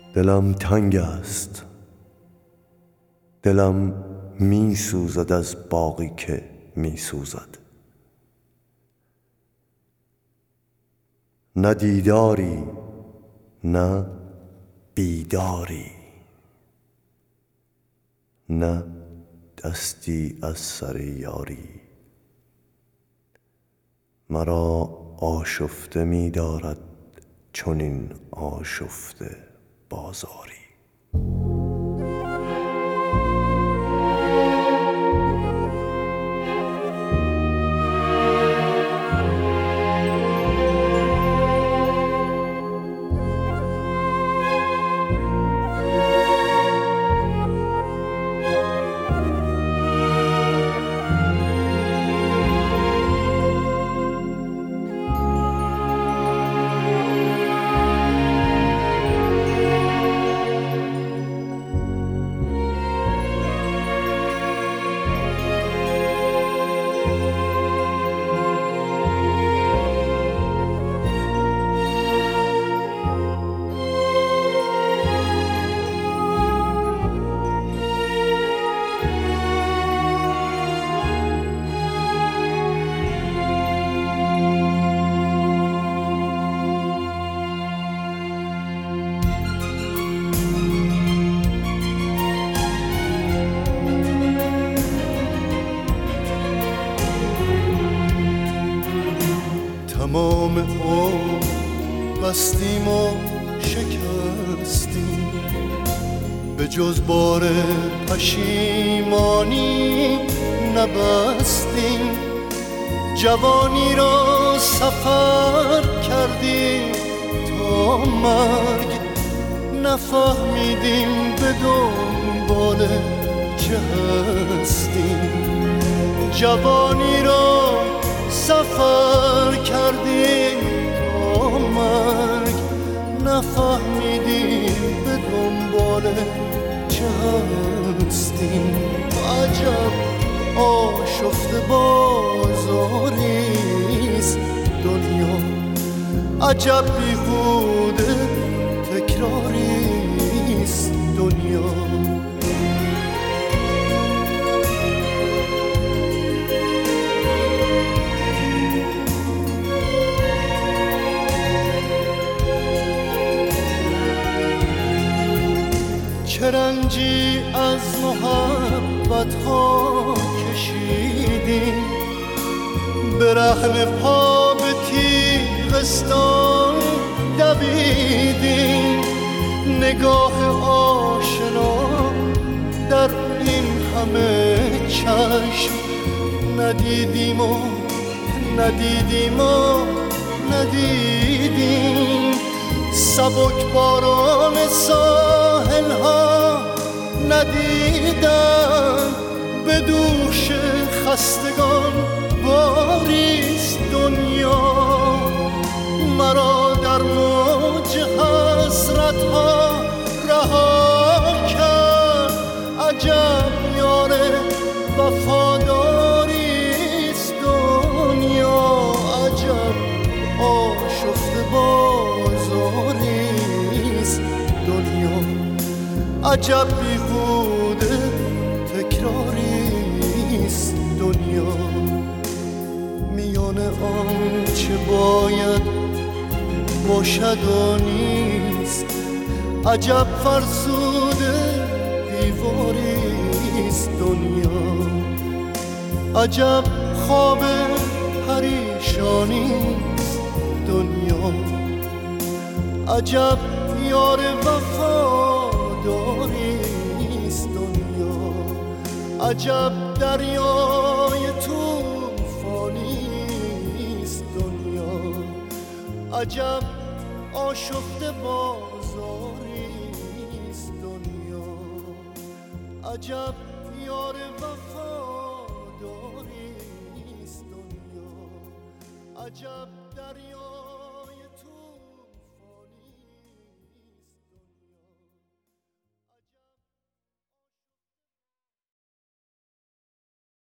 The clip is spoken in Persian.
دلم تنگ است، دلم می سوزد از باغی که می سوزد. نه دیداری نه بیداری، نه دستی از سر یاری. مرا آشفته می دارد چنین آشفته بازاری. تمام عمر بستیم و شکستیم، به جز بار پشیمانی نبستیم. جوانی را سفر کردیم تا مرگ، نفهمیدیم به دنبال چه هستیم. جوانی را سفر کردیم تا مرگ، نفهمیدیم به دنبال چه هستیم. عجب آشفته بازاریست دنیا، عجب بیهوده تکراریست دنیا. چه رنجی از محبت ها کشیدیم، به رحم پا به تیغستان دویدیم. نگاه آشنا در این همه چشم ندیدیم و ندیدیم و ندیدیم. سبک باران ساحل ها ندیدم، به دوش خستگان باریست دنیا. مرا در موج حسرت ها رها کرد، عجب یار وفاداریست دنیا. عجب آشفته بازاریست دنیا، عجب بیهوده تکراریست دنیا. میان آن چه باید باشد و نیست، عجب فرسوده دیواریست دنیا. عجب خواب پریشانیست دنیا، عجب یار وفاداریست دنیا. عجب دریای طوفانیست دنیا، عجب آشفته بازاریست دنیا. عجب یار وفاداریست دنیا، عجب دریا